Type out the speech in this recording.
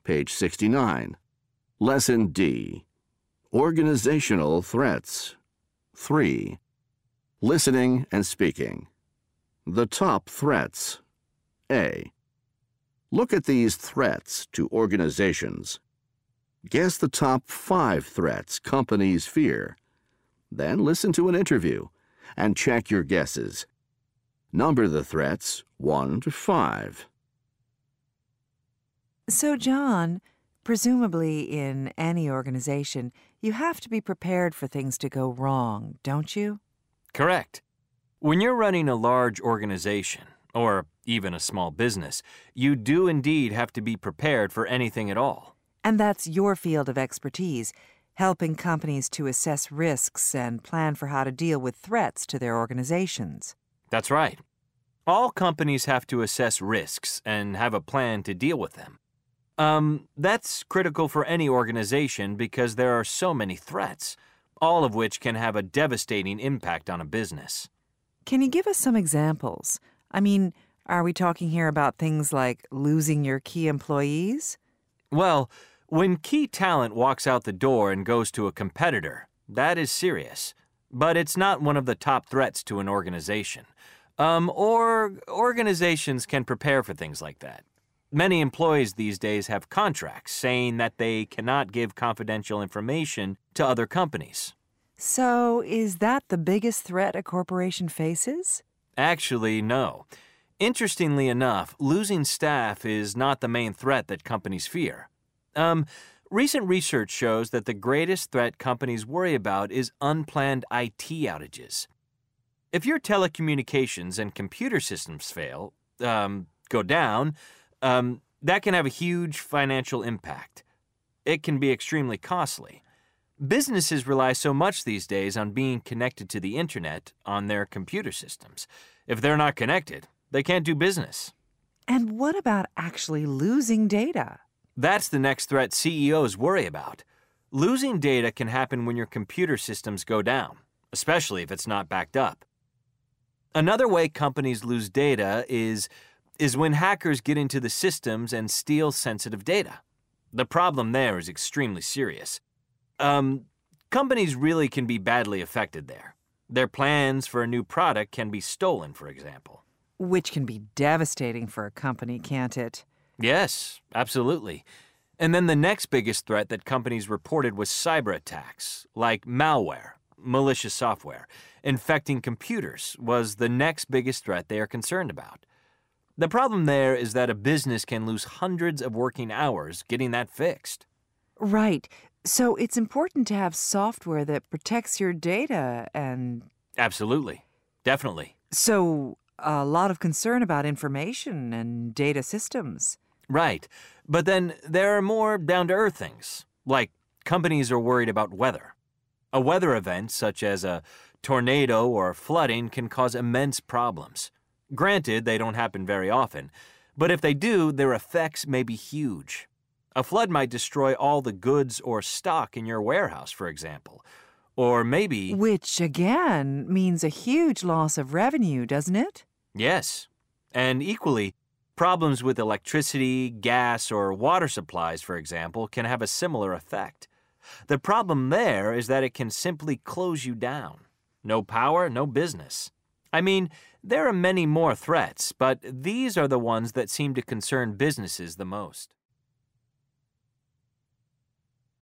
page 69. Lesson D. Organizational threats. 3. Listening and speaking. The top threats. A. Look at these threats to organizations. Guess the top 5 threats companies fear. Then listen to an interview and check your guesses. Number the threats 1 to 5. So, John, presumably in any organization, you have to be prepared for things to go wrong, don't you? Correct. When you're running a large organization, or even a small business, you do indeed have to be prepared for anything at all. And that's your field of expertise, helping companies to assess risks and plan for how to deal with threats to their organizations. That's right. All companies have to assess risks and have a plan to deal with them. That's critical for any organization because there are so many threats, all of which can have a devastating impact on a business. Can you give us some examples? I mean, are we talking here about things like losing your key employees? Well, when key talent walks out the door and goes to a competitor, that is serious. But it's not one of the top threats to an organization. Or organizations can prepare for things like that. Many employees these days have contracts saying that they cannot give confidential information to other companies. So, is that the biggest threat a corporation faces? Actually, no. Interestingly enough, losing staff is not the main threat that companies fear. Recent research shows that the greatest threat companies worry about is unplanned IT outages. If your telecommunications and computer systems fail, go down, that can have a huge financial impact. It can be extremely costly. Businesses rely so much these days on being connected to the internet on their computer systems. If they're not connected, they can't do business. And what about actually losing data? That's the next threat CEOs worry about. Losing data can happen when your computer systems go down, especially if it's not backed up. Another way companies lose data is when hackers get into the systems and steal sensitive data. The problem there is extremely serious. Companies really can be badly affected there. Their plans for a new product can be stolen, for example. Which can be devastating for a company, can't it? Yes, absolutely. And then the next biggest threat that companies reported was cyber attacks, like malware, malicious software. Infecting computers was the next biggest threat they are concerned about. The problem there is that a business can lose hundreds of working hours getting that fixed. Right. So it's important to have software that protects your data and... Absolutely. Definitely. So a lot of concern about information and data systems. Right. But then there are more down-to-earth things, like companies are worried about weather. A weather event such as a tornado or flooding can cause immense problems. Granted, they don't happen very often, but if they do, their effects may be huge. A flood might destroy all the goods or stock in your warehouse, for example. Or maybe... Which, again, means a huge loss of revenue, doesn't it? Yes. And equally, problems with electricity, gas, or water supplies, for example, can have a similar effect. The problem there is that it can simply close you down. No power, no business. I mean, there are many more threats, but these are the ones that seem to concern businesses the most.